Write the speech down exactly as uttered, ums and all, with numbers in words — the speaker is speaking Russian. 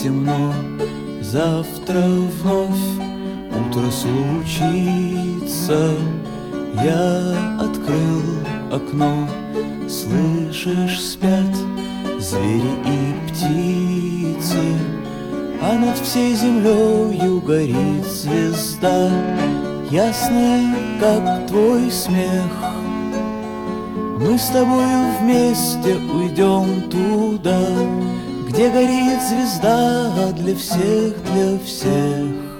темно, завтра вновь утро случится. Я открыл окно, слышишь, спят звери и птицы, а над всей землею горит звезда, ясная, как твой смех. Мы с тобою вместе уйдем туда, где горит звезда для всех, для всех.